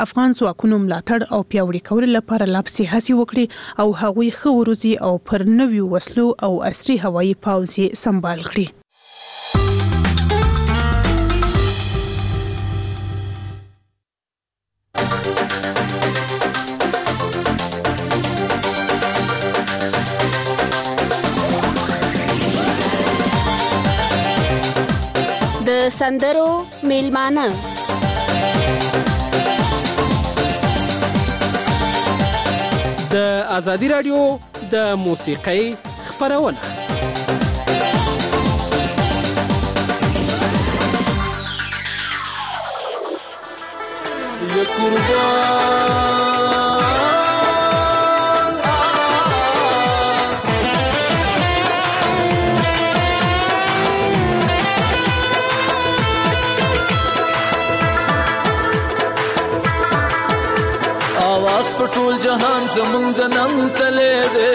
افغان ځواکونو ملاتړ او پیاوړي کولو لپاره لا پسې هڅې وکړي او هغوی ښه وروزي او پر نویو وسلو او عصري هوایي پوځ یې سمبال کړي. د سندرو میلمانه د ازادي رادیو د موسیقۍ خپرونه. ټول جهان زمونږ د ننګ تلې دی،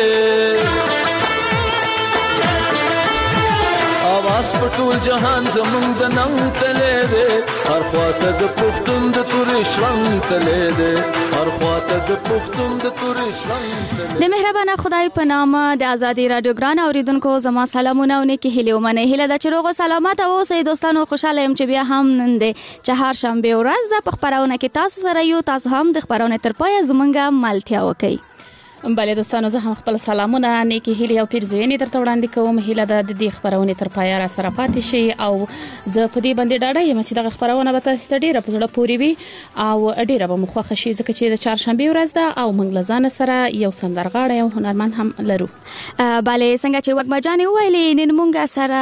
اواز په ټول جهان زمونږ د ننګ تلې دی، هر خواته د پښتون د تورې شرنګ تلې دی، هر خواته د پښتون د تورې شرنګ تلې دی. د مهربانه خدای په نام د ازادي رادیو ګران اوریدونکو زما سلامونه او نیکی هیله ومنه. هیله ده چې روغ او سلامت اوسئ دوستانو. خوشاله یم چې بیا هم نن د چهارشنبه ورځ د خبرونه کې تاسو سره یو. تاسو هم د خبرونه تر پایه زمونږه ملتیا وکړئ. بله دوستانو، زه هم خپل سلامونه نیکی هیله او پیرزوینې درته وړاندې کوم. هیله ده د دې خبرونه تر پایه را سره پاتې شي او زه په دې باندې ډاډه یم چې دغه خبرونه به تاسو ته ډیره په زړه پورې وي او ډیره به مو خوښ شي، ځکه چې د چهارشنبه ورځ ده او موږ له ځان سره یو سندرغاړی او هنرمند هم لرو. بله څنګه چې وګما جانې ویلې، نن موږ سره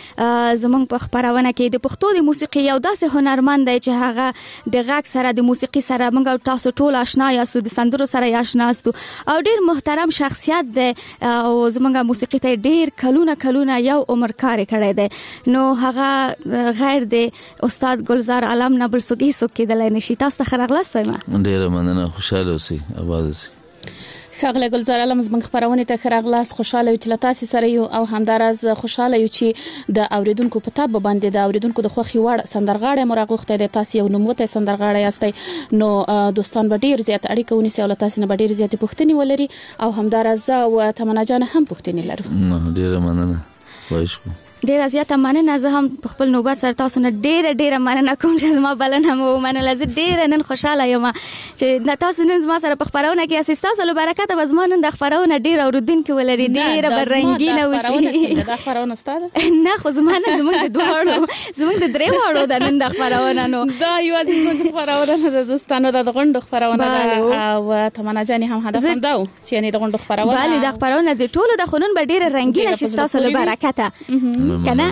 زموږ په خبرونه کې د پښتو د موسیقي یو داسې هنرمند دی چې هغه د غږ سره د موسیقي سره موږ تاسو ټول آشنا یاستو، د سندرو سره آشنا یاستو او ډیر محترم شخصیت دی او زمونږه موسیقي ته ډیر کلونه یو عمر کار کړی دی. نو هغه غیر دی استاد ګلزار عالم نه بل څوک کېدلی نشي. تاسو ته ښه راغلاست وایم. ډیره مننه، خوشاله اوسئ، آباد اوسئ. ښاغلی ګلزار عالم زموږ خبرونه ته ښه راغلاست. خوشاله یو چې له تاسې سره یو او همداراز خوشاله یو چې د اوریدونکو په تاب باندې د اوریدونکو د خوښي وړ سندرغاړی مو راغوښتی دی. تاسو یو نوموتی سندرغاړی یاستئ، نو دوستان به ډیر زیات اړیکه ونیسي او له تاسې نه به ډیر زیاتې پوښتنې ولري او همداراز زه او تمنا جان هم پوښتنې لرو. ډیره مننه، خواهش کوم. ډیره زیاته مننه. زه هم په خپل نوبت سره تاسو نه ډیره مننه کوم چې زما بلنه مو ومنله. زه ډیره نن خوشاله یم چې تاسو نن زما سره په خبرونه کې یاست. تاسو له برکته به زما نن د خبرونه ډیره اوریدونکو ولري، ډیره به رنګینه وسی. دا خبرونه ستاسو نه خو زمانه زموږ د دواړو زموږ د درې واړو د نن د خبرونه نو دا یو زموږ خبرونه د دوستانو د غونډو خبرونه او تمنا جان هم هدف هم دا چې نه د غونډو خبرونه bale د خبرونه د ټولو د خونون به ډیره رنگینه شي تاسو له برکته کنه.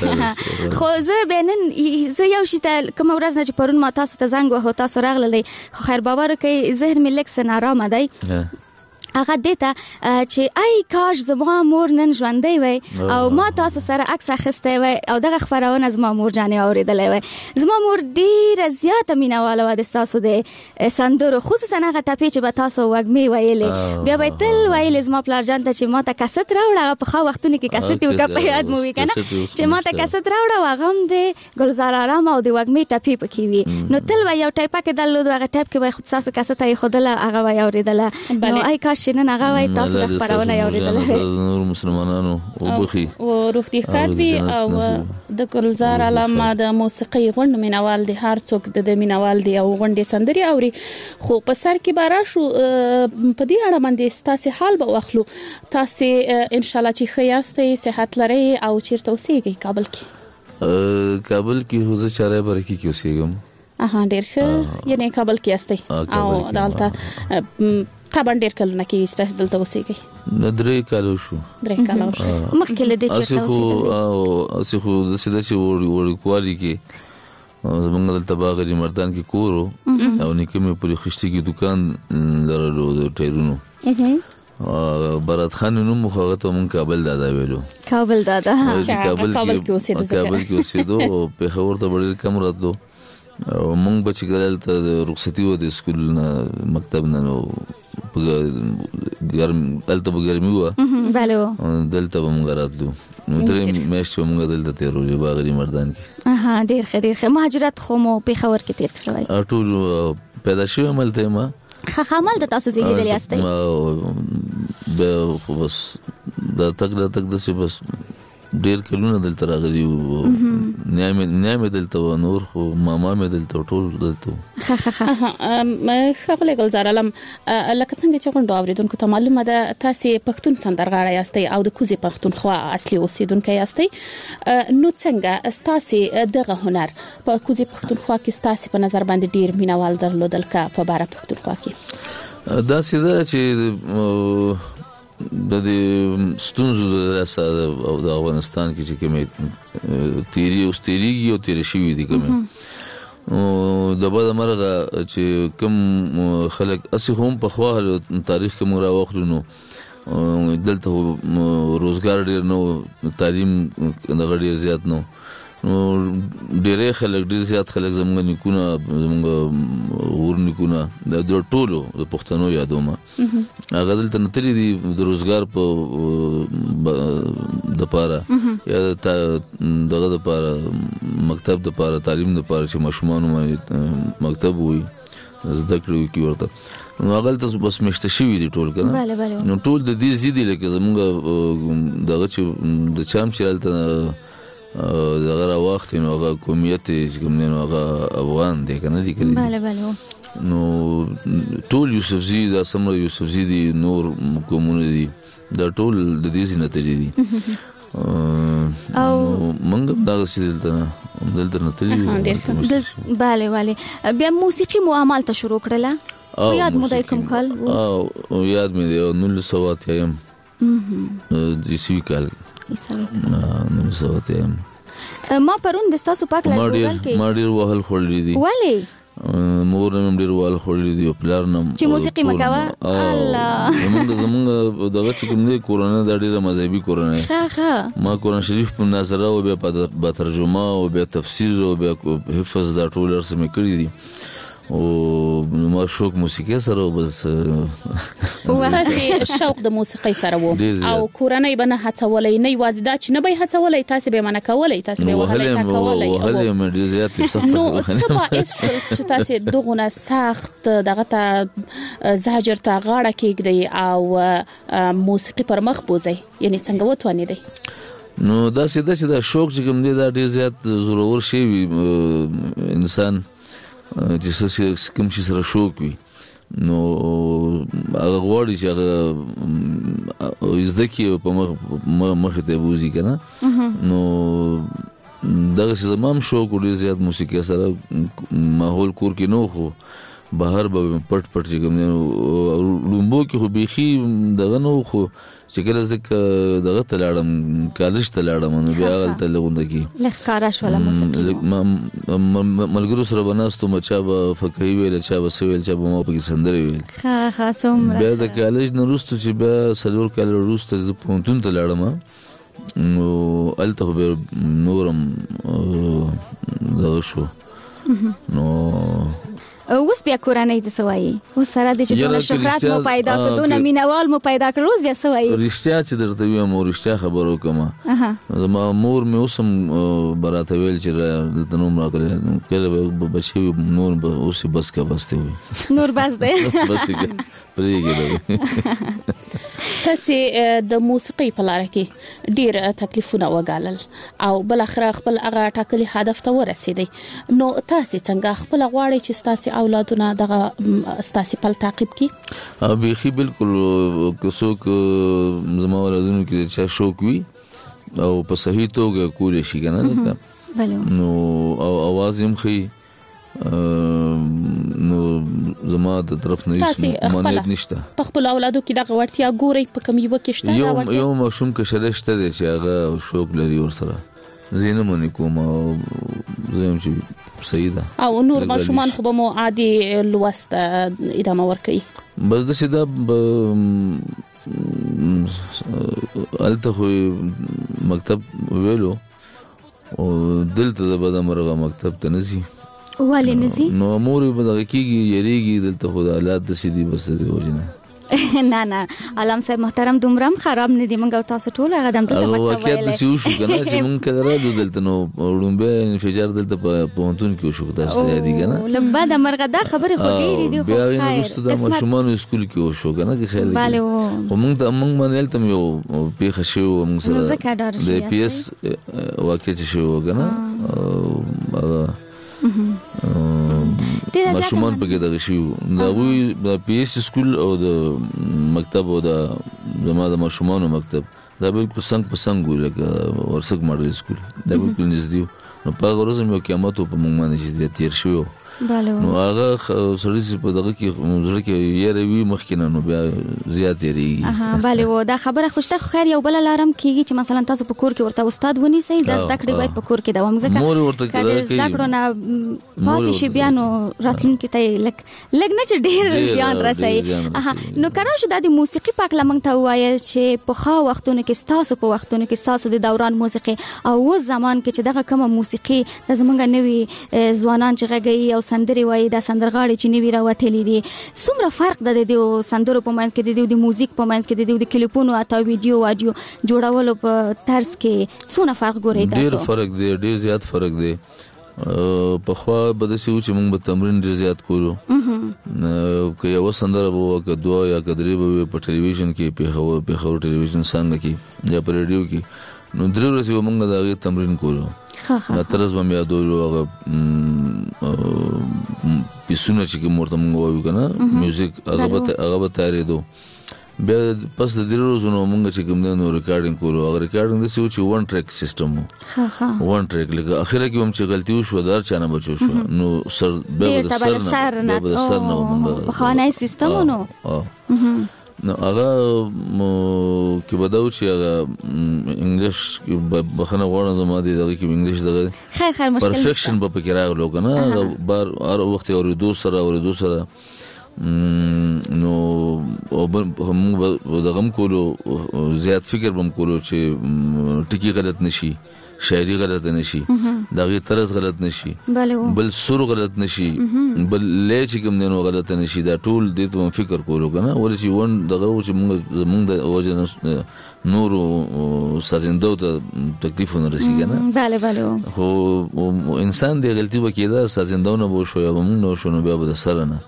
خو زه بنن زه یو شي ته کوم ورځ نه چې پرون ما تاسو ته زنګ وهو تاسو راغللی خیر باور کوي ذهن مې لکه سنارامه دی هغه دته چې ای کاش زما مور نن ژوندۍ وای او ما تاسو سره عکس اخیستی وای او دغه خبرونه زما مور جانې اوریدلې وای. زما مور ډیره زیاته مینواله و د تاسو د سندرو، خصوصا هغه ټپې چې به تاسو وګمې ویلې بیا به تل ویلې زما پلار جان ته چې ما ته کاست راوړه په خو وختونو کې کاست یو ټپ یاد مو وی کنه چې ما ته کاست راوړه هغه هم د ګلزار آرام او د وګمې ټپې پکې وي. نو تل وای یو ټایپه کې دلو دغه ټایپ کې وای خود تاسو کاست یې خودله هغه وای اوریدله. نو ای کاش نن هغه وای تاسو د خبرونه اوریدل نور مسلمانانو وبخي او روح دي خاطري او د ګلزار علم د موسیقي غونډ مینوال دي، هر څوک د مینوال دي او غونډې سندري اوري. خو په سر کې بارا شو په دې اړه باندې تاسو حال به واخلو. تاسو ان شاء الله چې خیاستې صحت لري او چیرته اوسېږئ؟ کابل کې حوزه چاره برکی کې اوسېږم. ډېر ښه، یعنی کابل کې یاستئ او دالته طبعا ډېر کلونه کې تاسو دلته اوسېږئ؟ 3 کالو شو. مخکې له دې چې تاسو اوسېږئ خو د سیده چې وړوکوالي کې زمونږ دلته باغري مردان کې کورو او نیکه مې پرې خشتي کې دکان لرلو د ټایرونو. برات خان نوم مخاغه ته مون کابل دادا ویلو. کابل دادا کابل کې اوسېدو په خبر ته ډېر کم راتلو. مونږ بچی ګل ته رخصتي و د سکول نه مکتب نه نو دلته بګرمي و بله دلته مونږ راتلو. نو درې میاشتې مونږ دلته تیرولې باغري مردان کې. ډېر ښه مهاجرت خو مو په خبر کې تیر شوی؟ ټول پیدا شوی ملته ما خامل د تاسو زیږیدل یاستئ به بس دا تک د څه بس ډیر کلونه دلته راغلی او نیامه دلته نور خو ماما مې دلته ټول دلته خغله ګلزار علم لکه څنګه چې غونډه اوریدونکو ته معلومه ده تاسو پښتون سندرغاړی یاستئ او د کوزي پښتونخوا اصلي اوسیدونکو یاستئ نو څنګه تاسو دغه هنر په کوزي پښتونخوا کې تاسو په نظر باندې ډیر مینوال درلودل کا په بار پښتونخوا کې دا سیده چې د ستونزو د رساده او د افغانستان کې چې کومه تیریږي او تیر شي دي کومه د بعد مرغه چې کوم خلک اسی هم په خوا تاریخ کې مورا وخلونو دلته روزګار ډیر نو تعلیم د غړي زیات نو ډېر خلک ډېر زیات خلک زموږ نکونه زموږ ورنکونه د ټولو د پښتنو یادومه هغه دلته نتري دي د روزګار په د پاره یا دغه د پاره مکتب د پاره تعلیم د پاره چې ماشومان مکتب وي زده کړو کی ورته نو هغه ته بس مشته شي دي ټول کنه نو ټول د دې زیدي لکه زموږ دغه چې د چام شالته دغه وخت نو هغه قومیت چې کوم نه هغه افغان دي کنه دي کړي نو ټول یوسفزي دا سمره یوسفزي دي نور کومونه دي دا ټول د دې نتیجې دي او منګ دا دلته نتیجې bale بیا موسیقي مو عمل ته شروع کړله یاد مو دای کوم کال او یاد مې دی 1900 یم د سی کال ما پرون د تاسو پاک لګول کې ما ډیر وهل خورلې دي ولی مور نم ډیر وهل خورلې دي پلار نم چې موسیقي مکوا الله زمونږ دغه چې کوم دی کورونه د ډیره مذهبي کورونه ما قرآن شریف په نظر او به ترجمه او به تفسیر او به حفظ دا ټول رسمه کړی دي او ما شوق موسیقي سره بس تاسو شوق د موسیقي سره وو او کورنۍ بنه هڅولې نه یوازې دا چې نه به هڅولې تاسو به منه کولې تاسو به وهلې وهلې مې ډیر زیات سخت نو سبا چې تاسو دغه سخت دغه ته زاجر ته غاړه کېږي او موسیقي پر مخ بوزي یعنی څنګه وتوانې دی نو دا سیده چې دا شوق چې کوم دی دا ډیر زیات ضرور شي انسان چې کوم شي سره شوق وي نو هغه غواړي چې هغه زده کړي په مخ ته بوزي کنه نو دغه زمام شوق ډیر زیات موسیقي سره ماحول کور کې نو خو بهر به پټ چې کوم لومبو کې خو بيخي دغه نو خو چې کله ځکه دغه تلاړم کالج تلاړم نو بیا غلطه لغونده کی لخکارا شولا موسیقي ملګرو سره بناستو مچا به فقہی ویل چا به سویل چا به ما په سندره ویل ها سومره بیا د کالج نه روستو چې بیا سلور کال روستو ز پونتون تلاړم نو الته به نورم دغه شو نو اوس بیا کورنۍ د سوایي اوس سره د چې شهرت مو پیدا کړو نه مینوال مو پیدا کړو اوس بیا سوایي رښتیا چې درته وایم رښتیا خبرو کوم زما مور مې اوسم براته ویل چې دلته نوم راغلی کله بچي نور به اوس بس کا بسته وي نور بس ده بس پریږي تاسو د موسیقي په لار کې ډیر تکلیفونه وګالل او بل اخر خپل هغه ټاکلي هدف ته ورسېدي نو تاسو څنګه خپل غواړئ چې تاسو اولادونه دغه تاسو په تعقیب کې بيخي بالکل کوڅوک زما ولادونو کې چې شوق وي او په صحیح توګه کولې شي کنه نو او आवाज هم خي نو زما د طرف نه هیڅ مانیت نشته په خپل اولادو کې د غوړتیا ګوري په کوم یو کې شته یو مشوم کې شرشته دي چې هغه شوق لري ور سره زینه مونږ کوم او زم چې صحیح ده او نور ماشومان خو به مو عادي لوست ادامه ورکړي بس د سیده الته مکتب ویلو او دلته د بده مرغه مکتب ته نزي والي نزي نو امور به دغه کیږي یریږي دلته خدای حالات د سیدی بس دی وجنه نه علام صاحب محترم دومرم خراب نه دی منګو تاسو ټول هغه دم ته مکتب وایي واقعیت شو کنه چې مونږ کله راځو دلته نو وړومبه انفجار دلته په پونتون کې شو تاسو یادی کنه لبا د مرغه دا خبره خو ډیری دی خو خیر د ماشومان سکول کې شو کنه کې خیال بله خو مونږ باندې تم یو پیښه شو مونږ سره د پی اس واقع شو کنه ماشومان په کې دغه شو دا وی د پی اس سکول او د مکتب او د زما د ماشومان مکتب دا بالکل څنګه په څنګه لکه ورسک ماډل سکول دا بالکل نږدې نو په غوړ زمو قیامت په مونږ باندې چې تیر شو نو هغه سړی په دغه کې مزړه کې یې روي مخکینه نو بیا زیات یې bale و دا خبره خوشته خیر یو بل لارم کیږي چې مثلا تاسو په کور کې ورته استاد ونی سي د تکړه باید په کور کې دوام ځکه مور ورته کوي دا کړونه پاتې شي بیا نو راتلونکي ته لګ نه چې ډیر زیان راسي نو کارو شو د موسیقي پاک لمنګ ته وایي چې په خا وختونو کې تاسو په وختونو کې تاسو د دوران موسیقي او و زمان کې چې دغه کومه موسیقي د زمونږ نوي ځوانان چې غږی او سندري وایي دا سندرغاړي چې نوي راوتلي دي څومره فرق د دې سندرو په منځ کې د موزیک په منځ کې د کلیپونو اته ویډیو اډیو جوړولو په طرز کې څونه فرق ګورئ تاسو ډیر فرق دی ډیر زیات فرق دی په خوا بده سي چې موږ به تمرین ډیر زیات کولو که یو سندره وو که دوه یا کدرې به په ټلویزیون کې په خو ټلویزیون څنګه کې یا په رادیو کې نو درې ورځې موږ دا تمرین کولو دا طرز به مې یادولو هغه پیسونه چې کوم ورته موږ وایو کنه میوزیک هغه به تیارېدو بیا پس د درې ورځو نو موږ چې کوم نو ریکارډینګ کولو هغه ریکارډینګ د څه چې ون ټریک سیستم وو ون ټریک لکه اخره کې هم چې غلطي وشو دار چانه بچو شو نو سر به د سر نه په خانه سیستم نو نو هغه کې بداو چې هغه انګلیش بخنه غواړم زما دي دغه کې انګلیش دغه خیر مشکل پرفیکشن په کې راغلو کنه بار هر وخت اورېدو سره نو هم دغه کولو زیات فکر بم کولو چې ټکی غلط نشي شاعری غلط نشي دغه طرز غلط نشي بل سر غلط نشي بل لې چې کوم نه غلط نشي دا ټول دې ته فکر کولو کنه ول چې ون دغه چې موږ د وجه نور سازندو ته تکلیف نه رسي کنه bale خو انسان دې غلطي وکړه سازندو نه بو شو یا موږ نو شو نو بیا به سره نه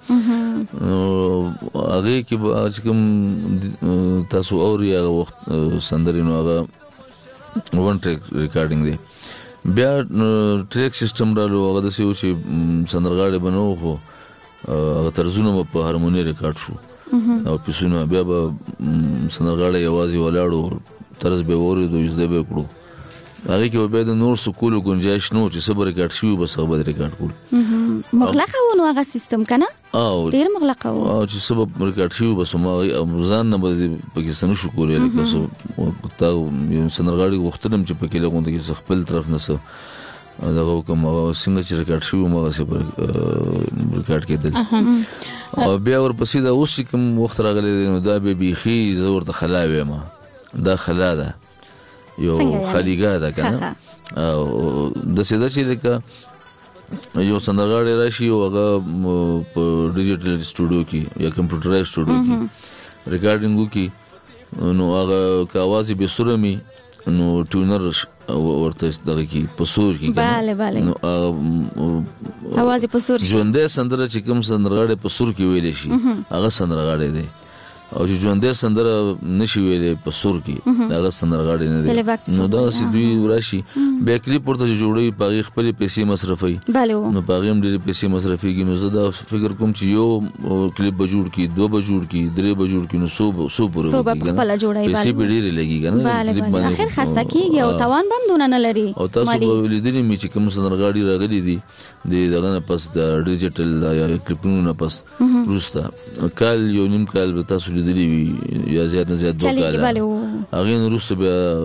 هغه کې چې کوم تاسو اوري هغه وخت سندرینو هغه ون ټریک ریکارډینګ دی بیا ټریک سیستم رالو هغه د سیو چې سندرغاړي بنو خو هغه طرزونه په هارمونی ریکارډ شو او پیسونه بیا به سندرغاړي आवाज ولاړو طرز به ورېدو یزده به کړو هغه کې به د نور سکول گنجائش نو چې صبر ریکارډ شي بس هغه ریکارډ کول مغلقه ونو هغه سیستم کنه ډیر مغلقه و او چې سبب ریکارډ شي بس ما ځان نه به پاکستان شو کولای لکه سو تا یو سندرغاړي غوښتنم چې پکې لګون کې خپل طرف نه سو دغه کوم څنګه چې ریکارډ شي ما سه ریکارډ کېدل او بیا ورپسې دا اوس کوم وخت راغلی نو دا به بيخي زور ته خلاوي ما دا خلا ده یو خلیګه ده کنه او د سیده چې لکه یو سندرغاړي راشي او هغه په ډیجیټل سټوډیو کې یا کمپیوټرایز سټوډیو کې ریکارډینګ وکي نو هغه کاوازي به سورمي نو ټونر ورته دغه کې پسور کې bale نو आवाज پسور ژوندې سندره چې کوم سندرغاړي پسور کې ویل شي هغه سندرغاړي دی او چې ژوندې سندره نشي ویلې په سور کې هغه سندرغاړي نه دي نو دا سیدوی وراشي بیا کلیپ ورته جوړوي پاغي خپل پیسې مصرفي نو پاغي هم ډېر پیسې مصرفيږي نو زه دا فکر کوم چې یو کلیپ بجوړ کی دو بجوړ کی درې بجوړ کی نو سو پورو خپل جوړای پیسې به ډېر لګي کنه کلیپ باندې اخر خسته کیږي او توان بندونه نه لري او تاسو ولیدلی می چې کوم سندرغاړي راغلي دي دغه نه پس د ډیجیټل یا کلیپونو نه پس روستا کال یو نیم کال به تاسو لیدلی یا زیات نه زیات دوه کال هغه نو روسته بیا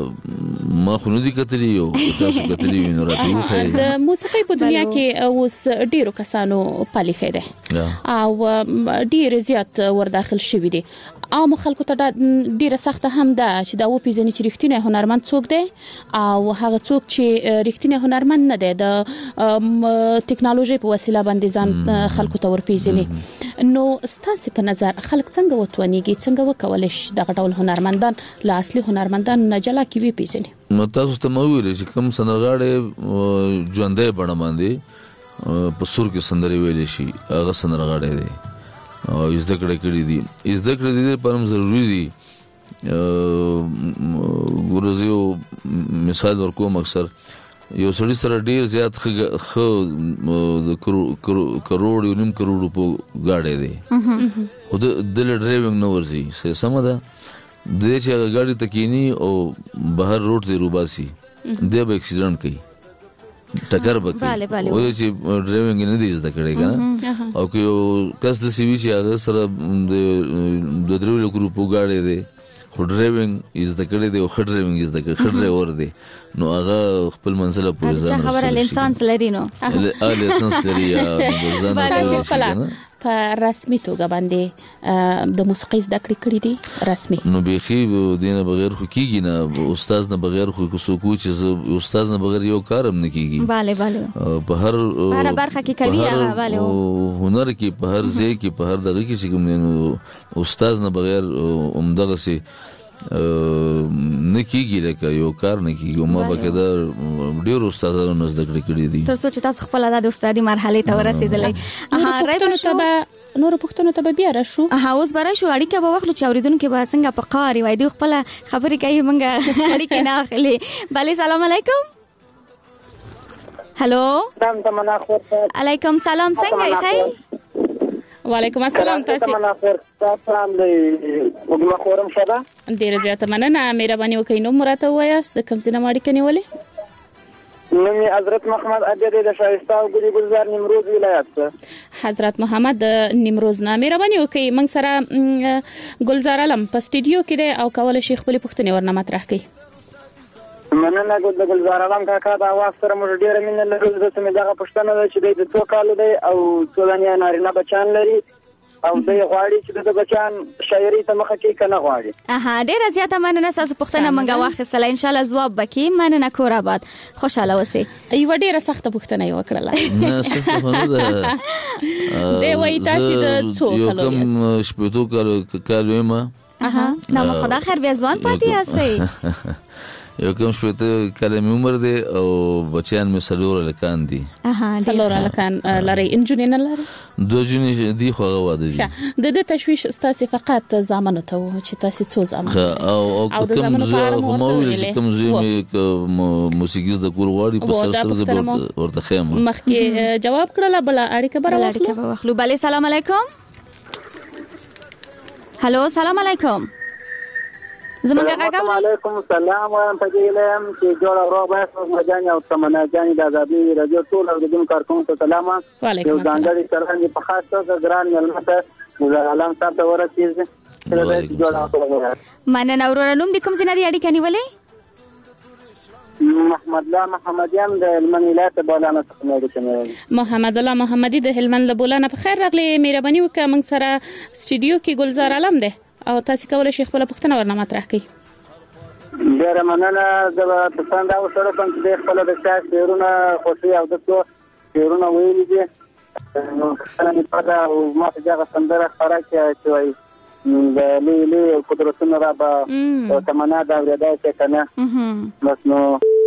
ما خو نه دي کتلی او تاسو کتلی وینو راته خو د موسیقي په دنیا کې اوس ډیرو کسانو پالي خېده او ډیر زیات ورداخل شوی دي عام خلکو ته ډیره سخته هم ده چې دا و پیژني چې رښتینی هنرمند څوک دی او هغه څوک چې رښتینی هنرمند نه دی د ټکنالوژي په وسیله باندې ځان خلکو ته ور پیژني. نو ستاسو په نظر خلک څنګه وتونیږي څنګه وکولای شي دغه ډول هنرمندان له اصلي هنرمندان نه جلا کی وی پیژني؟ نو تاسو ته مو ویل چې کوم سندرغاړي ژوندې بڼه باندې په سور کې سندري ویل شي هغه سندرغاړي دی او زده کړې دي زده کړې دي پرم ضروری دي. ګورزیو مثال ورکوم اکثر یو سړی سره ډیر زیات خو د کروڑ یو نیم کروڑ په گاډي دي او د ډرایوینګ نو ورزي سم ده د چې گاډي تکینی او بهر روډ دی روباسي د به اکسیډنټ کوي ټکر وکړي او چې ډرایوینګ نه دی زده کړی کنه او که کس د سی وی چې هغه سره د درو لکو په گاډي دی خو ډرایوینګ از د کړی دی او خډ ډرایوینګ از د کړی ډرایور دی نو هغه خپل منزل په ځان خبره لسانس لري نو لسانس لري ځان په رسمي توګه باندې د موسیقي زده کړې دي رسمي نو بيخي دینه بغیر خو کیږي نه استاد نه بغیر خو کوڅو چې استاد نه بغیر یو کارم نه کیږي bale په هر برخه کې کوي هغه bale هنر کې په هر ځای کې په هر دغه کې چې کوم استاد نه بغیر عمدغه سي نه کیږي لکه یو کار نه کیږي ما بقاعده ډیر استادانو نزد کړی دي تر څو چې تاسو خپل د استادي مرحله ته ورسېدلې راځي نور پښتنو ته بیا راشو اوس برا شو اړیکه به وخلو چې اوریدونکو به څنګه په قاری وای دی خپل خبرې کوي مونږه اړیکه نه اخلي. بله سلام علیکم. هلو علیکم سلام څنګه یې؟ وعلیکم السلام. تاسو دی وګما خورم شبا ډیر زیاته مننه مهرباني وکړئ نو مراته وایاست د کوم ځای اړیکه نیولې؟ نومي حضرت محمد اجری د شایسته او ګلی ګلزار نیمروز ولایت څخه. حضرت محمد نیمروز نه مهرباني وکړئ موږ سره گلزار علم په سټډیو کې دی او کولای شي خپل پوښتنې ورنه مطرح کړئ. مننه د گلزار علم کاکا دا واس سره موږ ډیر مینه لرو د سمې دغه پښتنه ده چې د 2 کال دی او څولانیا نارینه بچان لري او د غواړي چې د بچان شاعري ته مخه کې کنه غواړي. ډیر زیاته مننه تاسو پوښتنه مونږه واخیستل ان شاء الله جواب وکي. مننه کور آباد خوشاله اوسئ. ایو ډیره سخته پوښتنه یې وکړه نه سخته نه دی وای تاسو د څو کالو کوم شپږ کالو ما نو خدا خیر بیا ځوان پاتې یاستئ. یو کوم شپږ کلمې عمر دی او بچیان مې سلور لکان دي. سلور لکان لري انجونی نه لري 2 جونی دي خو هغه واده دي د تشويش ستاسو فقط زامنو ته چې تاسو څو زامن او کوم زه کوم زه موسیقي د کور غواړي په سر سره ورته خیم مخکې جواب کړل بل اړیکه واخلو. بله سلام علیکم. هلو سلام علیکم. زمونږ علیکم السلام وایم په دې لم چې جوړ او روغ مجاني او تمنا جاني د آزادي رادیو ټول او د کارکونکو سلام. وعلیکم السلام. ځانګړي سلام په خاص توګه ګران ملمته د عالم صاحب ته ورسېږي. مننه ورور نوم د کوم ځای نه اړیکه نیولې؟ محمد الله محمدیان د هلمند ولایت بولانه څخه اړیکه نیولې. محمد الله محمدي د هلمند بولانه په خیر راغلی. مهرباني وکړه موږ سره سټډیو کې گلزار علم دی او تاسو کولای شئ خپل پوښتنه ورنه مطرح کړئ. ډیر مننه د پسند او سره کوم چې خپل د شاعر شعرونه خوشي او د څو شعرونه ویلي دي نو څنګه په او ما ته هغه سندره خبره چې وایي د لیلی قدرتونو را به تمنا دا وردا چې کنه بس نو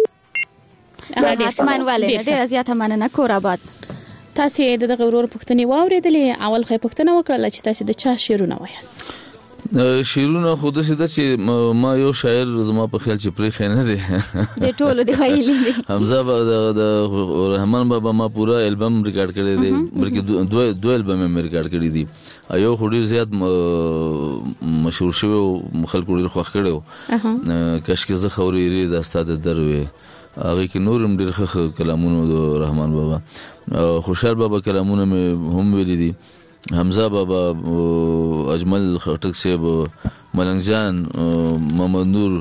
حتمان والے ډیر زیاته مننه کور آباد. تاسو د غورور پوښتنې واوریدلې اول خې پوښتنه وکړه چې تاسو د چا شعرونه وایاست؟ شیرونه خود څه د چې ما یو شاعر زما په خیال چې پرې خنه دي د ټولو دی ویلي دي. حمزه د رحمان بابا ما پورا البم ریکارډ کړی دی بلکې دوه البم یې ریکارډ کړی دي. یو خوري زیات مشهور شوی او خلکو ډیر خوښ کړو کاش کې زه خوري ری د استاد دروي هغه کې نورم ډیر ښه کلامونه د رحمان بابا خوشحال بابا کلامونه مې هم ویلي دي. حمزه بابا اجمل خټک صاحب ملنګ جان محمد نور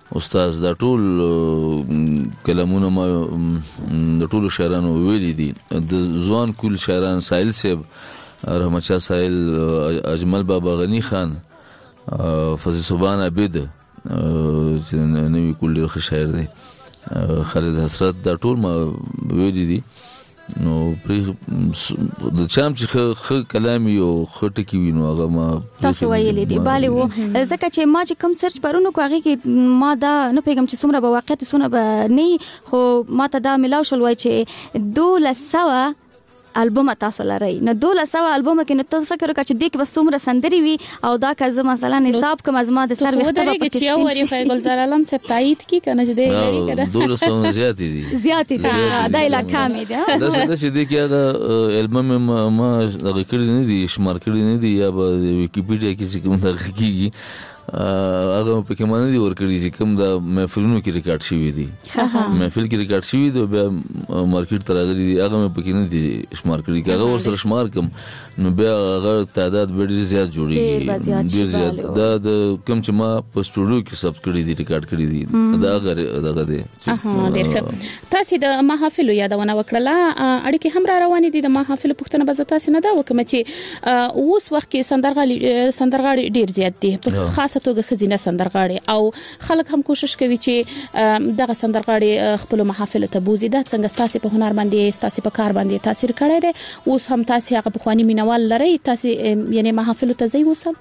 استاد دا ټول کلمونه ما د ټول شاعرانو ویلي دي د ځوان کول شاعران ساحل صاحب رحمت شاه ساحل اجمل بابا غنی خان فضل سبحان عبید چې نوی کول ډېر ښه شاعر دی خالد حسرت دا ټول ما ویلي دي نو د چام چې خ کلام یو خټکی وینو هغه ما تاسو ویلې دی بالي وو ځکه چې ما چې کم سرچ پرونو کو هغه کې ما دا نه پیغام چې څومره به واقعیت څونه به نه خو ما ته دا ملاو شول وای چې 1200 البوم تاسو لري نه 1200 البوم کې نو تاسو فکر وکړئ چې د کې بس څومره سندري وي او دا که مثلا حساب کوم از ما د سر وخت په پکې چې اوري فیضل زار عالم سپتایت کی کنه چې دی لري کنه 1200 زیات دي دا علاقه مې ده دا چې د کې هغه البوم ما دغه کړی نه دي شمار کړی نه دي یا په ویکیپیډیا کې چې کوم دغه کیږي هغه په کې معنی دي ورکړي چې کوم د محفلونو کې ریکارډ شوی دي محفل کې ریکارډ شوی دی بیا مارکیټ ته راغلي دي هغه په کې نه دي شمار کړی هغه ور سره شمار کم نو بیا هغه تعداد ډېر زیات جوړیږي ډېر زیات دا د کوم چې ما په سټوډیو کې سب کړی دي ریکارډ کړی دي دا هغه دی ډېر ښه تاسو د محافلو یادونه وکړه اړیکې هم را روانې دي د محافلو پښتنه به تاسو نه دا وکم چې اوس وخت کې سندرغاړي ډېر زیات دي خاص توګه خزینه سندرغاړي او خلک هم کوشش کوي چې دغه سندرغاړي خپل محافل ته بوزي دا څنګه تاسو په هنر باندې تاسو په کار باندې تاثیر کړی دی اوس هم تاسو هغه په خواني مینوال لري تاسو یعنی محافل ته ځي وسم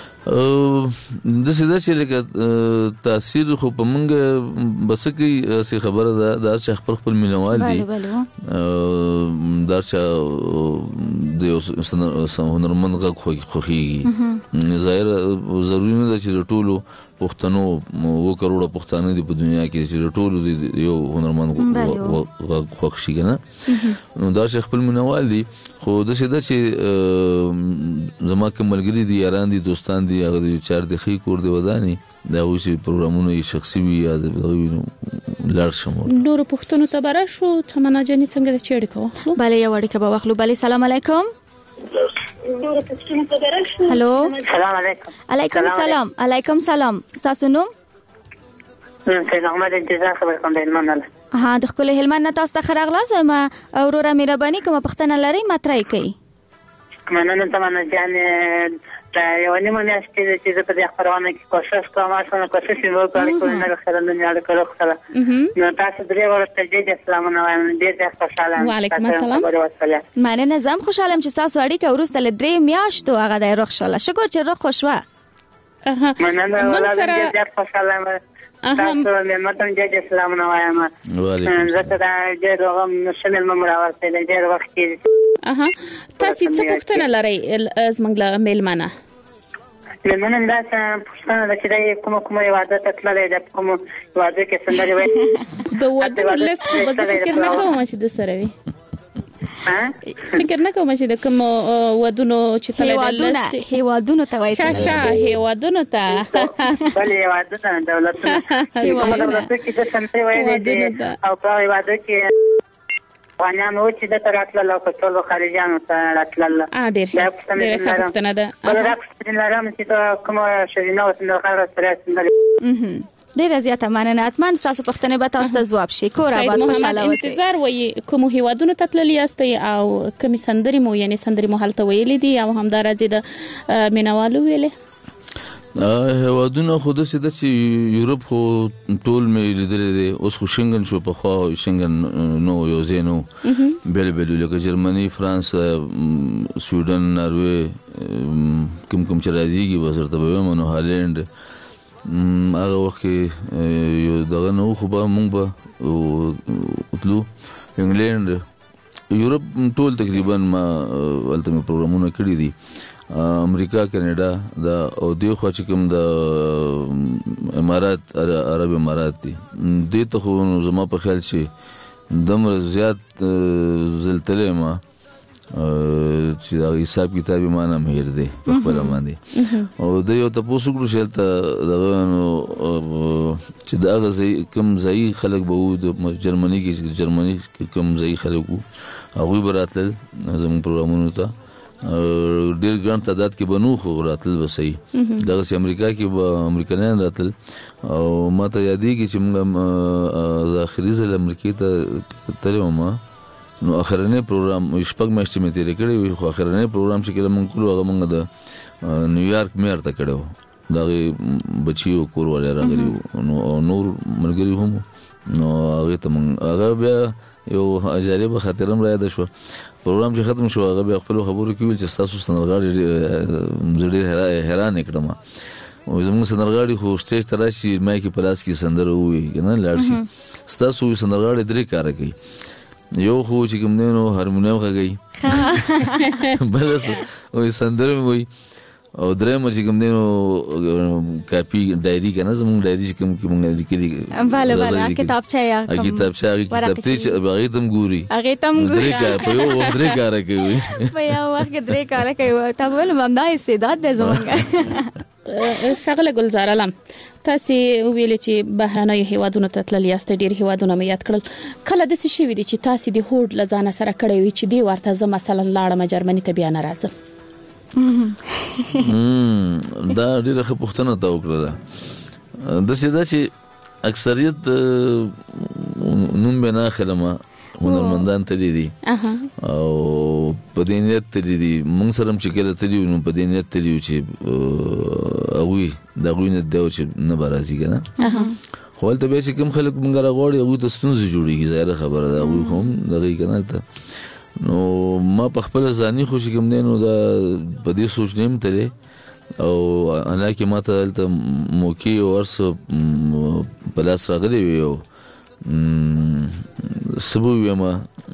د سیده چې لکه تاثیر خو په مونږ بس کې څه خبره ده دا چې خپل مینوال دي دا چې د هنرمند غږ خوخي ظاهر ضروري نه ده چې ټولو پښتنو 2 کروڑ پښتانه دي په دنیا کې چې ټولو یو هنرمند غږ خوښ شي کنه نو دا چې خپل مینوال دي خو د سیده چې زما کوم ملګری دي یاران دي دوستان دي هغه چار د خې کور دی وداني دا اوسې پروګرامونه شخصي وي یا لار شمول نور پښتنو ته برا شو تمنا جنې څنګه د چېړ کو بله یو وړي کبا واخلو بله سلام علیکم هلو السلام علیکم علیکم سلام تاسو نوم سید احمد انتظار خبر کوم د هلمند ها د خپل هلمند نه تاسو ته خراغلاس ما اورورا مهرباني کوم پښتنه لري ماترای کوي مننه تمنا جان یو نیمه میاشتې چې په دې خبرونه کې کوشش کوم اسانه کوشش وکړم چې نه خلنه نه اړه کړو نو تاسو درې ورته دې السلام علیکم دې خوشاله وعلیکم السلام معنی نظم خوشاله چې تاسو اړیکه ورسته لدرې میاشتو هغه د روغ شاله شکر چې روغ خوشوا مننه ولادت دې خوشاله تاسو مې متن دې السلام علیکم وعلیکم زه دا دې روغم نشمل ممراور ته دې وخت کې تاسو څه پوښتنه لرئ زمنګ میلمانه لمن دا پښتنه د چې کوم واده تطلع د کوم واده کې سندري وای د واده لیست په فکر نه کوم چې د سره وي فکر نه کوم چې د کوم ودونو چې تل د لیست هیوادونو ته وایي هیوادونو ته بل هیوادونو دولت هیوادونو کې د سندري وای او په واده کې وانانو چې د تراتل او په ټولو خارجانو ته راتلل ډېر پښتنه ده بلکې لرم چې کوم شوینه او څنګه خبره سره څنګه ډیر زیاته مننه اتمن تاسو پښتنه به تاسو ته جواب شي کور آباد خوشاله اوسئ انتظار وي کوم هیوادونو ته تللی یاستئ او کوم سندري مو یعنی سندري مو حالت ویلې دي او هم دا راځي د مینوالو ویلې هیوادونه خو د سیده چې یورپ خو ټول مې لیدلې دي اوس خو شنګن شو په خو شنګن نو یو زینو بیل لکه جرمني فرانس سویډن ناروې کوم چې راځيږي وزرته به منو هالند هغه وخت یو دغه نو خو به مونږ به وتلو انګلند یورپ ټول تقریبا ما ولته پروګرامونه کړی دي امریکا کینیډا دا او دی خو چې کوم د امارات عرب امارات دي د ته خو زما په خیال چې دمر زیات زلتله ما چې دا حساب کتابي معنا مهیر دی په خپل باندې او د یو تاسو ګرو شلته دا چې دا غزي کوم ځای خلک به د جرمني کې کوم ځای خلک هغه براتل زموږ پروګرامونو ته ډیر ګڼ تعداد کې بنو خو راتل وسي دغه سي امریکا کې به امریکایان راتل او ماته یادېږي چې موږ اخري ځل امریکا ته تلو ما نو اخرنه پروګرام شپږ میاشتې مې تیر کړی خو اخرنه پروګرام چې کله موږ کولو هغه موږ د نیویارک مېر ته کړو دغه بچیو کور ولې راغلی نو نور ملګری هم نو هغه ته موږ هغه بیا یو جالب خاطرم را یاد شو پروګرام چې ختم شو هغه بیا خپل خبرو کې ویل چې تاسو سندرغاړي زړه حیران کړم او زموږ سندرغاړي خو سټیج ته راشي مای کې پلاس کې سندره وي کنه لاړ شي تاسو سندرغاړي درې کار کوي یو خو چې کوم نو هارمونیم غږی بلس او سندره وي او درېم چې کوم نو کاپی ډایری کنه زموږ ډایری چې کوم موږ لیکلي bale کتابچه یا کتابچه هغه تم ګوري درې کار په یو وخت درې کار کوي په یو وخت درې کار کوي تا ول ممدا استعداد ده زمونږ ښاغله ګلزار علم تاسو ویل چې بهرنۍ هیوادونو ته تلل یاست ډیر هیوادونه مې یاد کړل کله د څه شي وی دي چې تاسو د هوډ لزانه سره کړی وي چې دی ورته ز مثلا لاړم جرمني ته بیا نه راځم دا ډیره ښه پوښتنه تا وکړه د سیده چې اکثریت نوم به نه خلمه هنرمندان تللی دي او په دې نیت تللی دي موږ سره چې کله تللی نو په دې نیت تللی چې اوی دا غوینه دا چې نه برازي کنه خو ته به چې کوم خلک موږ راغوري او د ستونزې جوړیږي ظاهر خبره ده او هم دغه کنه ته نو ما په خپل ځاني خوشي کوم دینو دا په دې سوچ نیم تللی او انا کې ماته دلته موقع ورس پلاس راغلی ویو سبو یما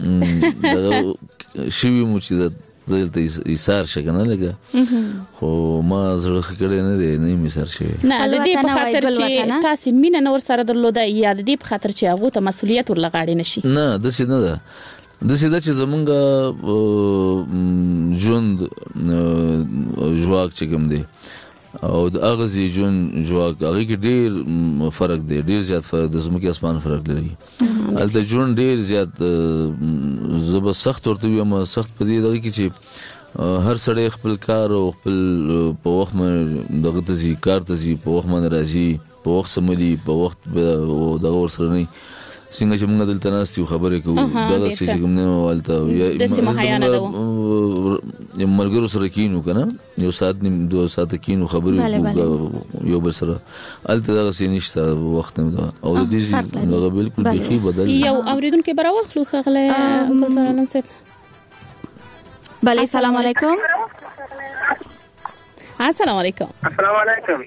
شوی مو چې دلته ایثار شګنه لګه خو ما زړه خکړې نه دی نه می سر شي نه د دې په خاطر چې تاسو مینه نور سره درلوده یا د دې په خاطر چې هغه ته مسولیت ورلغاړي نشي نه د څه نه ده د څه چې زمونږ ژوند جواک چې کوم دی او د اغزي ژوند جواک هغه کې ډیر فرق دی ډیر زیات فرق د زموږه اسمان فرق لري البته ژوند ډیر زیات زب سخت ورته یم سخت په دې دغه کې چې هر سړی خپل کار او خپل په وخت دغه تزي کار تزي په وخت باندې راځي په وخت سملي په وخت دغه ورسره نه څنګه چې موږ دلته ناستو خبرې کوو دا څه چې کوم نه والته د سیمه یو ملګرو سره کینو کنه یو ساعت نیم 2 ساعت کینو خبرې کوو یو بل سره الته دا څه نشته وخت نه او د دې هغه بالکل بيخي بدل یو اوریدونکو براوخلو خغله ګلزار علم صاحب بله السلام علیکم السلام علیکم السلام علیکم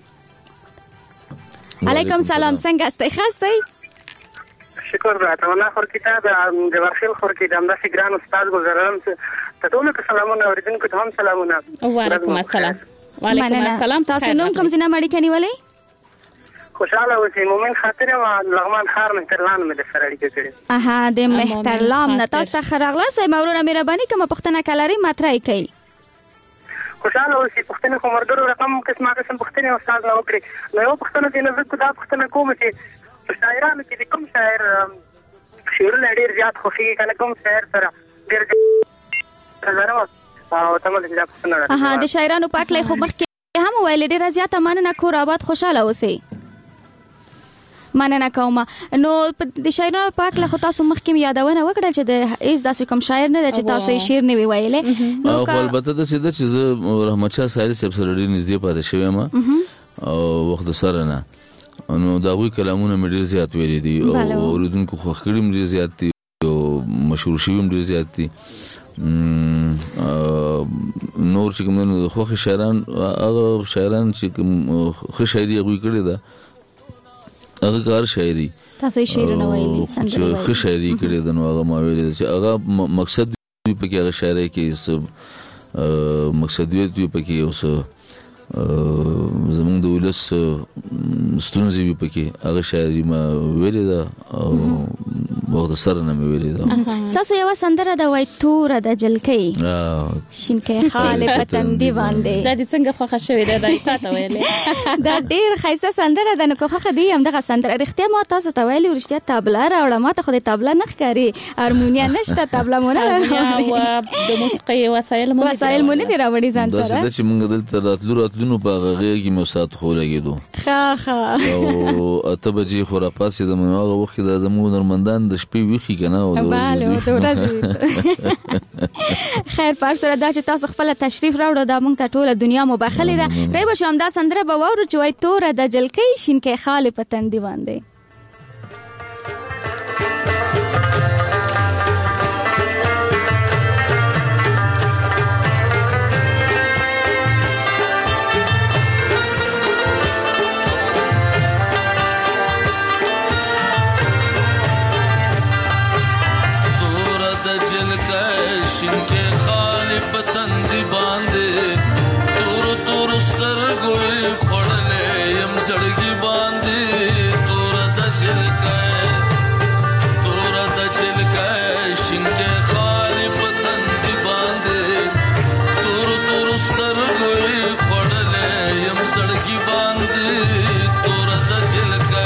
علیکم سلام څنګه استئ خاصئ شکر راته الله خور کتاب د ورخیل خور کې د امدا فکران استاد ګلزارم ته ټول سلامونه اوریدونکو ته هم سلامونه وعلیکم السلام وعلیکم السلام تاسو نوم کوم ځنه مړی کني ولې خوشاله اوسئ مومن خاطر او لغمان خار مهترلان مې د سره اړیکه کړې د مهترلام نه تاسو ته خراغله سي مورونه مهرباني کوم پښتنه کلاري ماترای کوي خوشاله اوسئ پښتنه کومردرو رقم قسمه پښتنه استاد نو کړی نو یو پښتنه دې نه زکه دا پښتنه کوم چې شاعرانو کې کوم شاعر شعرونه ډیر زیات خوښي کنه کوم شاعر سره ډیر زړه او تمل دې پښتنه د شاعرانو پاک لای خو مخ کې هم ویل ډیر زیات مننه کور آباد خوشاله اوسئ مننه کوم نو د شاعرانو پاک له تاسو مخ کې یادونه وکړل چې د ایس داسې کوم شاعر نه چې تاسو شعر نه ویلې نو البته د سیده چې رحمت شاه سایل صاحب سره ډیر نږدې پاتې شوم او وخت سره نه نو دا غوي کلامونه مې ډیر زیات ویلي دي او اوریدونکو خو خړم ډیر زیات دي او مشهور شوم ډیر زیات دي نور چې کوم نو خو شاعران هغه شاعران چې کوم خو شاعري غوي کړی دا هغه کار شاعري تاسو شعرونه ویلي چې خو شاعري کړی دا نو هغه ما ویلي چې هغه مقصد په کې هغه شاعري کې مقصد وي په کې اوس زمونږ د ولس ستونزې په کې هغه شاعري ما ویلي دا او وخت سره نه مې ویلې دا تاسو یو سندره د وای تور د جلکې شینکې خاله پتندې باندې دا د څنګه خوښه شوې ده دا تا ته ویلې دا ډیر خیسته سندره ده نو خوخه دی هم دغه سندره رښتیا ما تاسو ته ویلې ورشته تابلا راوړه ما ته خو د تابلا نه ښکاري هارمونیا نشته تابلا مونږ نه او د موسیقي وسایل مونږ نه راوړي ځان سره دا چې مونږ دلته راتلو په هغه کې مو سات خو لګیدو ښه او اته بجې خو را پاسې د هغه وخت د زموږ نرمندان د شپې ویخي کنه او خیر پر سره دا چې تاسو خپل تشریف راوړو دا مونږ ته ټوله دنیا مبخلې ده ری به شم دا سندره به وورو چې وای تور د جلکې شینکې خاله پتندې باندې شینکې خاله پتندې باندې تور تور سترګې خړلې يم زړګي باندې تور د جلکې شینکې خاله پتندې باندې تور تور سترګې خړلې يم زړګي باندې تور د جلکې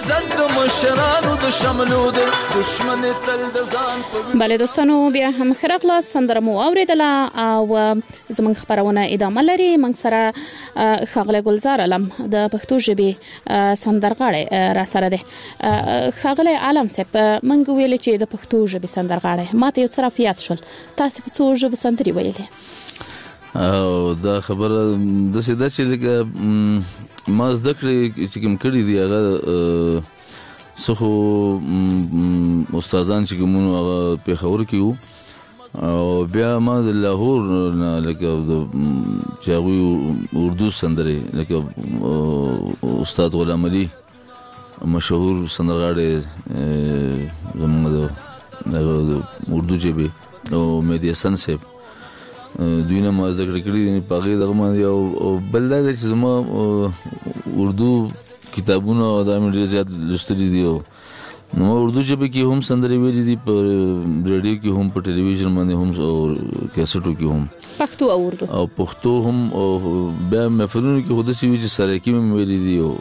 عزت د مشرانو د شملو د دشمن تل د ځان په بله دوستانو بیا هم خرغله سندره مو اوریدله او زموږ خبرونه ادامه لري. موږ سره ښاغلی ګلزار علم د پښتو ژبې سندرغاړی را سره دی. ښاغلی علم صاحب موږ ویلې چې د پښتو ژبې سندرغاړی ماته یو څه راپیاد شول، تاسو په څو ژبو سندرې ویلې؟ او دا خبره داسې ده چې لکه ما زده کړې چې کوم کړي دي هغه څه خو استادان چې کومونو هغه پېښور کې وو او بیا ما د لاهور نه لکه چې هغوی اردو سندرې لکه استاد غلام علي مشهور سندرغاړی زموږ د اردو ژبې او مهدي حسن صاحب دوی نه ما زده کړې دي په هغې دغه باندې او بل دا دی چې زما اردو کتابونه او دا مې ډېر زیات لوستلي دي او نو اردو ژبه کې هم سندرې ویلي دي په ریډیو کې هم په ټلویزیون باندې هم او کیسټو کې هم پښتو او اردو او پښتو هم او بیا محفلونو کې خو داسې وي چې سرایکي مې ویلي دي او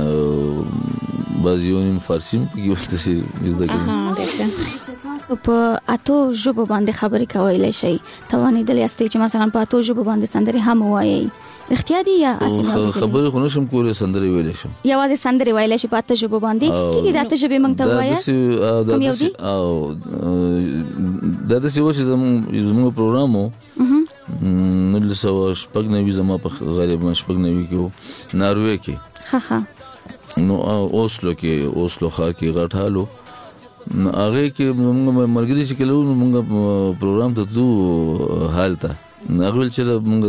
بعضې یو نیم فارسي هم پکې داسې زده کړي. تاسو په اتو ژبو باندې خبرې کولی شئ، توانېدلی یاستئ چې مثلا په اتو ژبو باندې سندرې هم ووایئ، رښتیا دي یا خبرې خو نشم کولی سندرې ویلی شم، یوازې سندرې ویلی شي په اته ژبو باندې؟ کېږي د اته ژبې موږ ته ووایاست کوم یو دي؟ دا داسې وه چې زموږ پروګرام و 1996 زما په غالبا 96 کې و ناروې کې نو اوسلو ښار کې غټ حال و نو هغې کې موږ ملګري چې کله وو موږ پروګرام ته تلو حال ته هغه ویل چې موږ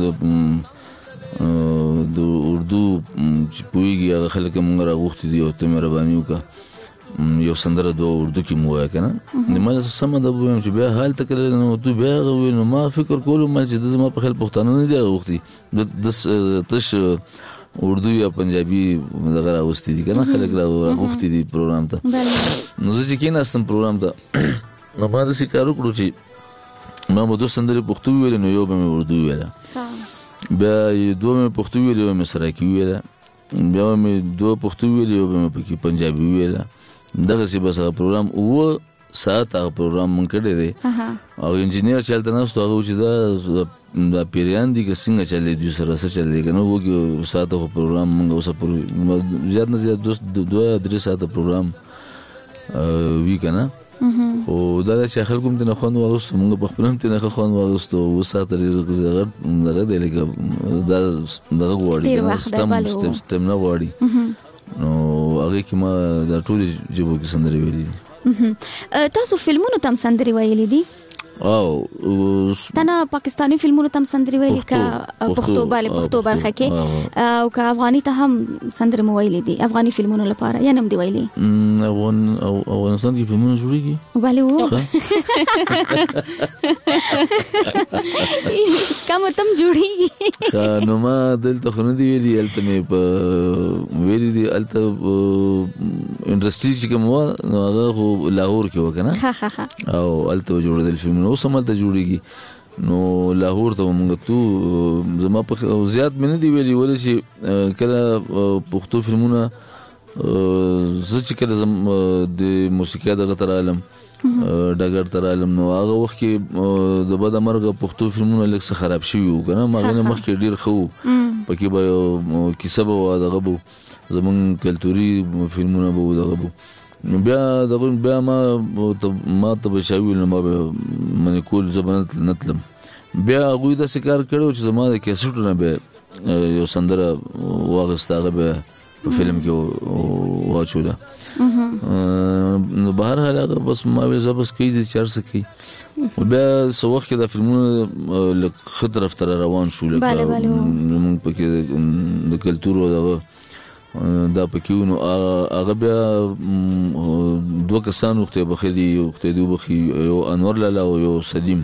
د اردو چې پوهېږي هغه خلک موږ راغوښتي دي او ته مهرباني وکړه یو سندره دوه اردو کې مو ووایه که نه ما سمه ده ووایم چې بیا حال ته کله نو تو بیا هغه وویل نو ما فکر کولو ما چې زما په خیال پښتانه نه دي راغوښتي تش اردو یا پنجابي دغه راوستي دي که نه خلک راغوښتي دي پروګرام ته نو زه چې کېناستم پروګرام ته نو ما داسې کار وکړو چې ما به دوه سندرې پښتو وویلې نو یو به مې اردو وویله بیا دوه مې پښتو وویلې یو مې سرایکي وویله بیا مې دوه پښتو وویلې یو به مې پکې پنجابي وویله دغسې بس هغه پروګرام 9 ساعت هغه پروګرام مونږ کړی دی او انجینیر چې هلته ناست و هغه و چې دا پیریان دي که څنګه چل دی دوی سره څه چل دی که نه 9 ساعته خو پروګرام مونږ اوسه پورې زیات نه زیات 2-3 ساعته پروګرام وي که نه خو دا چې خلکو هم ترېنه خوند واخیستو مونږ په خپله هم ترېنه ښه خوند واخیستو 9 ساعته دغه دی لکه دا دغه غواړي سټمنا غواړي نو هغې کې ما دا ټولې ژبو کې سندرې ویلي دي. تاسو فلمونو ته هم سندرې ویلي دي؟ تنه پاکستانی فلمونو ته هم سندرې ویلي که پښتو برخه کې او که افغاني ته هم سندرې مو ویلي دي افغاني فلمونو لپاره یا نه هم دي ویلي؟ افغانستان کې فلمونه جوړېږي؟ بلې و کومه تم جوړېږي نو ما دلته خو نه دي ویلي هلته مې ویلي دي هلته انډسټري چې کوم وه نو هغه خو لاهور کې وه که نه او هلته به جوړېدل فلمونه اوس هم هلته جوړېږي نو لاهور ته مونږ تو زما په زیات مې نه دي ویلي ولې چې کله پښتو فلمونه زه چې کله د موسیقۍ دغه ته رالم ډګر ته رالم نو هغه وخت کې د بده مرغه پښتو فلمونه لږ څه خراب شوي وو که نه هغې نه مخکې ډېر ښه وو پکې به یو کیسه به وه دغه به زمونږ کلتوري فلمونه به وو دغه به نو بیا ما ته به چا ویل نو ما به منې کول زه به نه تلم بیا هغوی داسې کار کړی و چې زما د کیسټو نه به یو سندره واخیسته هغه به په فلم کې واچوله نو به هر حال هغه بس ما ویل زه بس کوي دي چې هر څه کوي بیا څه وخت کې دا فلمونه لږ ښه طرف ته روان شو لکه زمونږ پکې د کلتور او دغه دا پکې نو هغه بیا دوه کسان خدای بخښي خدای وبخښي یو انور لالا او یو سلیم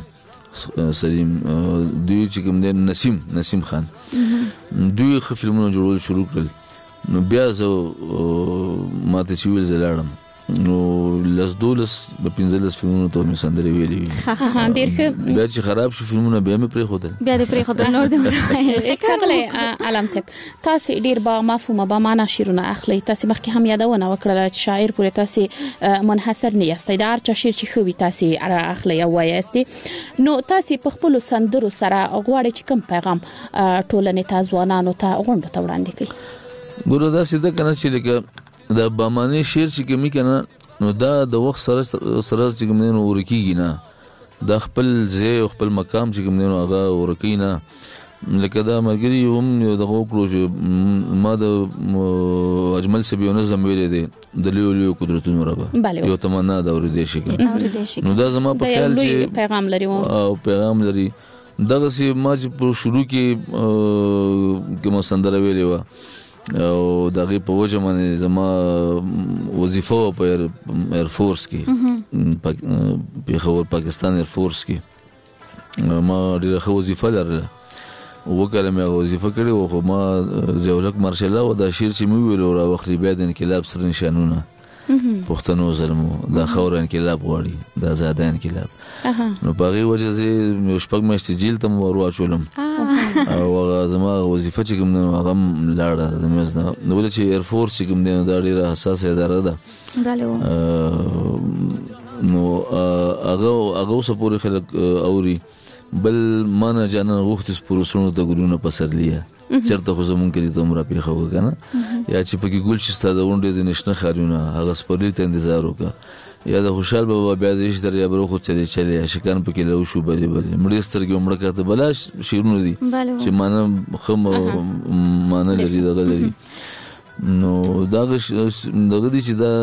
دوی چې کوم دی نسیم خان دوی ښه فلمونه جوړول شروع کړل نو بیا زه ماته چې ویل زه لاړم نو لس دولس په 15 فلمونو ته مې سندري ویلي ډیر ښه بیا چې خراب شو فلمونه بیا مې پرې خودل بیا دې پرې خودل نور دې ښاغلی علم صاحب تاسو ډیر با مفهومه با معنا شعرونه اخلي تاسو مخکې هم یادونه وکړه چې شاعر پورې تاسو منحصر نه یاستئ دا هر چا شعر چې خوي تاسو اخلي او وایستي نو تاسو په خپل سندرو سره غواړئ چې کوم پیغام ټولنې ته ځوانانو ته غونډو ته وړاندې کړئ ګورو دا سیده کنه چې لکه دا بامانه شعر چې کومي کنه نو دا د وخت سره چې کوم نه ورکیږي نه د خپل ځای او خپل مقام چې کوم نه هغه ورکی نه لکه دا مګری هم یو دغه کړو چې ما د اجمل سبیو نظم ویلې دي د لیو قدرتونو رابه یو تمنا دا ورې شي نو دا زما په خیال چې پیغام لري او پیغام لري دغه سي ما چې په شروع کې کوم سندره ویلې و او دغه په وجه باندې زما وظیفه په ایر فورس کې په خبر پاکستان ایر فورس کې ما ډیره خو وظیفه لرله وکړه مې وظیفه کړې خو ما زیولک مارشل او دا شعر چې مې ویل او وخت بیا د انقلاب سره نشانونه پښتنو ظلمو دا خور انقلاب غواړي دا آزاد انقلاب نو په هغه وجه زه شپږ میاشتې جیل ته ورواچولم او زما وظیفه چې کوم نه هغه لاړه د مزنه نو ول چې ایر فورس چې کوم نه دا ډیره حساسه اداره ده نو هغه سپورې خلک اوري بل مانه جانا وخت سپورسونو ته ګورونه پسرلیه چرته خو زمون کې ته عمره پیخه وکنه یا چې پکې ګل شسته د ونډې د نشنه خارونه هغه سپورلی ته انتظار وکړه یا د خوشحال بابا بیا دې دریا برو خو چلی شکان پکې له شو بلی مړی سترګې مړه کاته بلاش شیرونه دي چې مانه خم مانه لري دغه لري نو دغه دي چې دا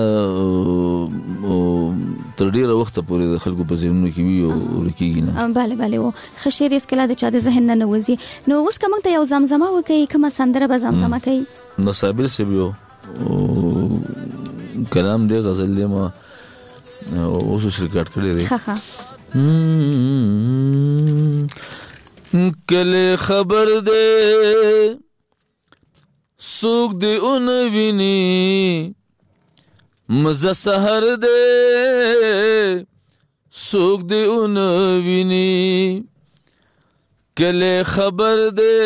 تر ډیره وخت پورې د خلکو په ذهنونو کې وي او لکېږي نه bale و خشیر اس کله د چا د ذهن نه وځي نو اوس کوم ته یو زمزمه وکي کوم سندره به زمزمه کوي نو صابر سبيو کلام دی غزل دی ما اوس ریکارډ کړی دی کله خبر دے سوق دے اون ویني مزه سحر دے سوق دے اون ویني کله خبر دے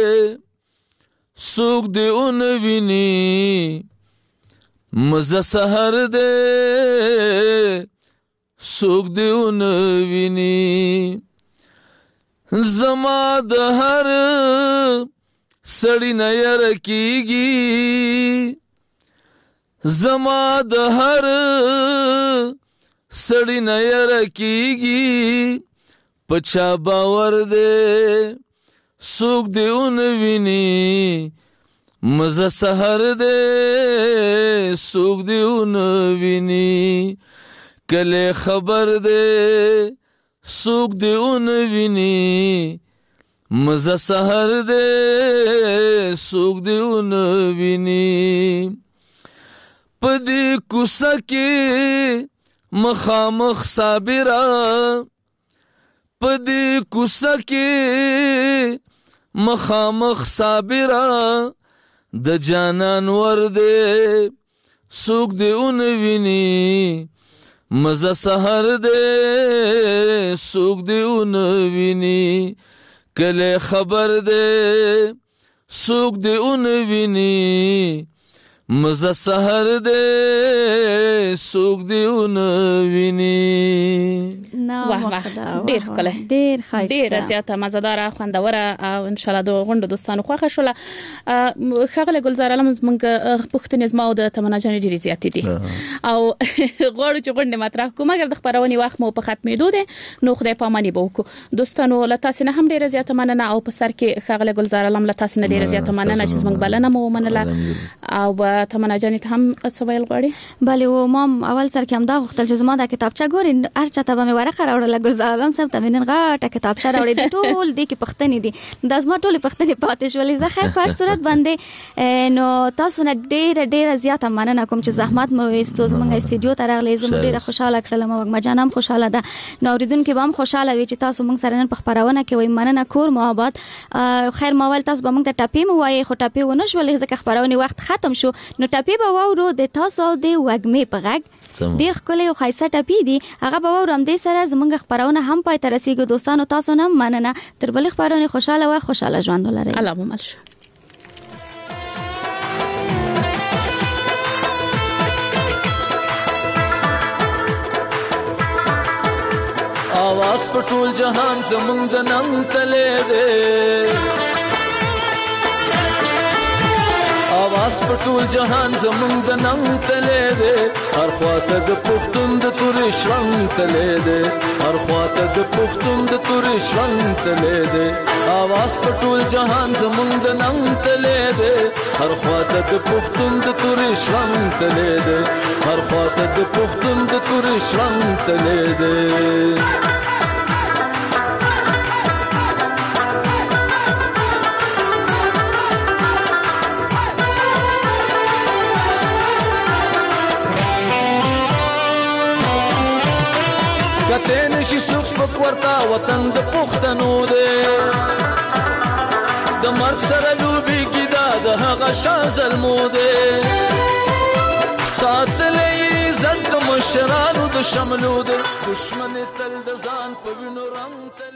سوق دے اون ویني مزه سحر دے سوق دے اون ویني زما د هر سړی نه ير کیږي زما د هر سړی نه ير کیږي پچا باور دے سوق دے اون ویني مزه سحر دے سوق دے اون ویني کله خبر دے سوق دے اون ویني مزه سحر دے سوق دے اون ویني پدی کوسه کې مخامخ صابرا پدی کوسه کې مخامخ صابرا د جانان ور دے سوق دے اون ویني مزه سحر دے سوق دے اون ویني کله خبر دے سوق دے اون ویني مزه سحر دے سوق دے اون ویني واه واه ډیر کله ډیر خاصه ډیر زیاته مزدار خوندوره او ان شاء الله د غونډو دوستانو خوښه شوله خغله ګلزار علم موږ پښتنې زما او د تمنا جان ډیر زیات دي او غوړو چې غونډه مطرح کوم اگر د خبرونې وخت مو په ختمېدو دي نو خدای پاماني به وکړو دوستانو لته سينه هم ډیر زیاته مننه او په سر کې خغله ګلزار علم لته سينه ډیر زیاته مننه چې موږ بلنه مو منله او تمنا جان ته هم څه ویل غواړي bale و مام اول سر کې هم دا وختل چې زما د کتابچه ګوري هر چاته به ورقه راوړل ګلزار علم صاحب ته نن غاټه کتابچه راوړې ټول دې کې پښتنې دي د زما ټول پښتنې پاتې شولې زه خیر په صورت باندې نو تاسو نه ډیر زیاته مننه کوم چې زحمت مو وستو زمونږ استودیو ته راغلې زموږ ډیره خوشاله کړل ما جانم خوشاله ده نو اوریدونکو به هم خوشاله وي چې تاسو موږ سره نن په خبرونه کې وای مننه کور محبت خیر ماول تاسو به موږ ته ټاپي مو وای خو ټاپي ونه شولې ځکه خبرونه وخت ختم شو نو ټاپي به وورو د تاسو د وګمې په غږ ډیر ښکلي او ښایسته ټپي دي هغه به واورم. دې سره زموږ خبرونه هم پای ته رسیږي. دوستانو تاسو نه مننه. تر بلې خبرونه خوشاله و خوشاله ژوند ولرئ. الله مو مل شه. आवाज په ټول جهان زمونږ د ننګ تلې دې आवाज په ټول جهان زمونږ د ننګ تلې دې هر خواته د پښتون د تورې شرنګ تلې دې هر خواته د پښتون د تورې شرنګ تلې دې आवाज په ټول جهان زمونږ د ننګ تلې دې هر خواته د پښتون د تورې شرنګ تلې دې هر خواته د پښتون د تورې شرنګ تلې دې کته نشي سوق سپک ورتا وطن د پښتنو دې د مر سره لوبي کیدا د هغه شازل مو دې ساتلې عزت مشرانو د شملو دې دشمن تل د ځان په وینو رنگ